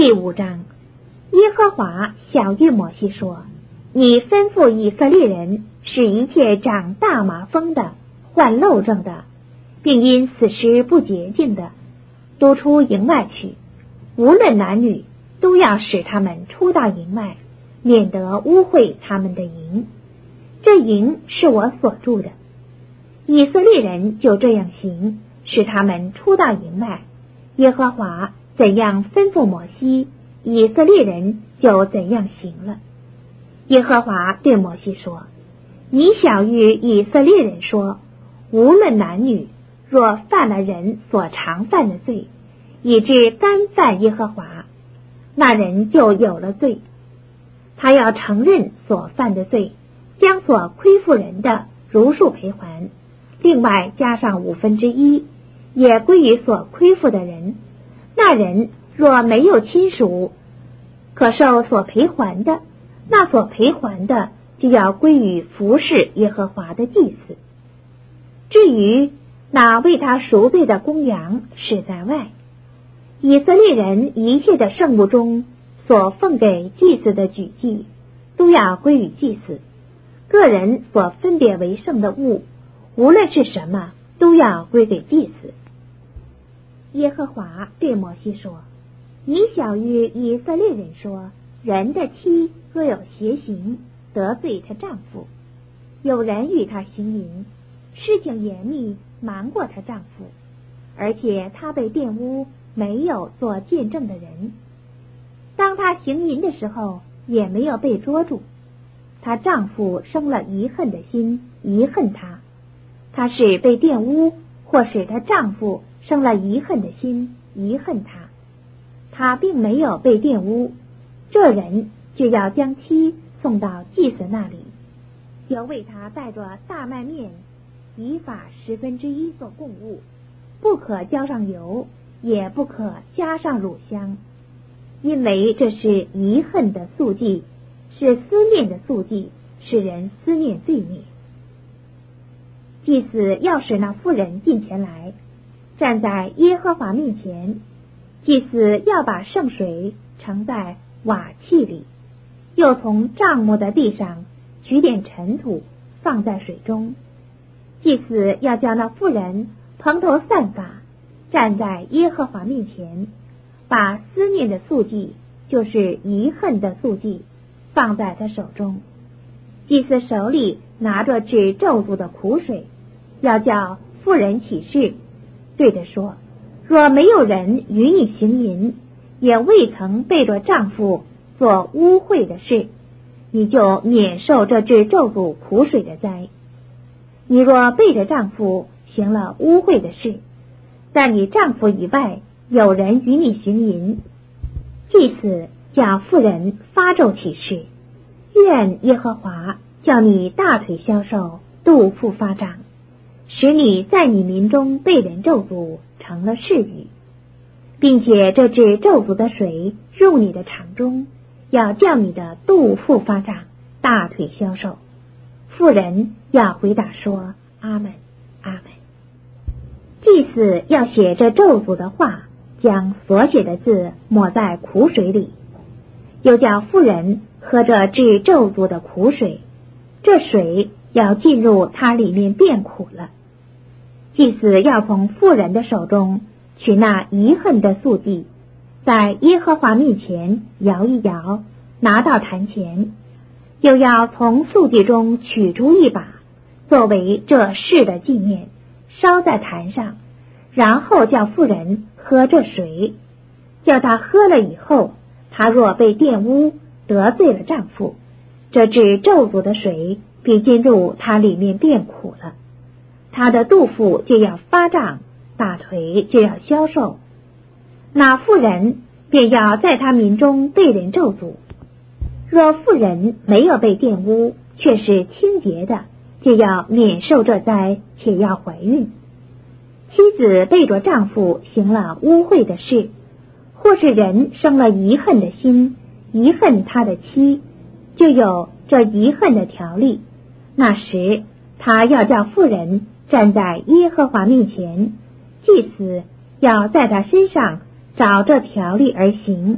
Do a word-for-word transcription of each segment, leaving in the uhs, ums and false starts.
第五章，耶和华晓谕摩西说：你吩咐以色列人，使一切长大麻风的、患漏症的，并因死尸不洁净的，都出营外去，无论男女，都要使他们出到营外，免得污秽他们的营。这营是我所住的。以色列人就这样行，使他们出到营外。耶和华怎样吩咐摩西，以色列人就怎样行了。耶和华对摩西说：你晓谕以色列人说，无论男女，若犯了人所常犯的罪，以致干犯耶和华，那人就有了罪。他要承认所犯的罪，将所亏负人的如数赔还，另外加上五分之一，也归于所亏负的人。那人若没有亲属可受所赔还的，那所赔还的就要归于服侍耶和华的祭司。至于那为他赎罪的公羊是在外。以色列人一切的圣物中所奉给祭司的举祭，都要归于祭司。个人所分别为圣的物，无论是什么，都要归给祭司。耶和华对摩西说：你晓谕以色列人说，人的妻若有邪行，得罪她丈夫，有人与她行淫，事情严密，瞒过她丈夫，而且她被玷污，没有做见证的人，当她行淫的时候，也没有被捉住，她丈夫生了疑恨的心，疑恨她，她是被玷污，或使她丈夫生了疑恨的心，疑恨她，她并没有被玷污，这人就要将妻送到祭司那里，要为他带着大麦面，以法十分之一做供物，不可浇上油，也不可加上乳香，因为这是疑恨的素祭，是思念的素祭，使人思念罪孽。祭司要使那妇人进前来，站在耶和华面前，祭司要把圣水盛在瓦器里，又从帐幕的地上取点尘土放在水中。祭司要叫那妇人蓬头散发，站在耶和华面前，把思念的素祭，就是疑恨的素祭，放在他手中。祭司手里拿着治咒诅的苦水，要叫妇人起誓，对他说：若没有人与你行淫，也未曾背着丈夫做污秽的事，你就免受这治咒诅苦水的灾。你若背着丈夫行了污秽的事，在你丈夫以外有人与你行淫，祭司叫妇人发咒起誓，愿耶和华叫你大腿消瘦，肚腹发胀，使你在你民中被人咒诅，成了誓语，并且这治咒诅的水入你的肠中，要叫你的肚腹发胀，大腿消瘦。妇人要回答说：阿们，阿们。祭司要写这咒诅的话，将所写的字抹在苦水里，又叫妇人喝着治咒诅的苦水，这水要进入它里面变苦了。祭司要从妇人的手中取那遗恨的素祭，在耶和华面前摇一摇，拿到坛前，又要从素祭中取出一把，作为这事的纪念，烧在坛上，然后叫妇人喝这水，叫她喝了以后，她若被玷污，得罪了丈夫，这治咒诅的水必进入她里面变苦了，她的肚腹就要发胀，大腿就要消瘦，那妇人便要在她民中被人咒诅。若妇人没有被玷污，却是清洁的，就要免受这灾，且要怀孕。妻子背着丈夫行了污秽的事，或是人生了疑恨的心，疑恨他的妻，就有这疑恨的条例。那时他要叫妇人站在耶和华面前，祭司要在他身上找这条例而行，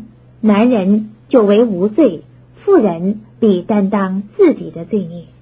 男人就为无罪，妇人必担当自己的罪孽。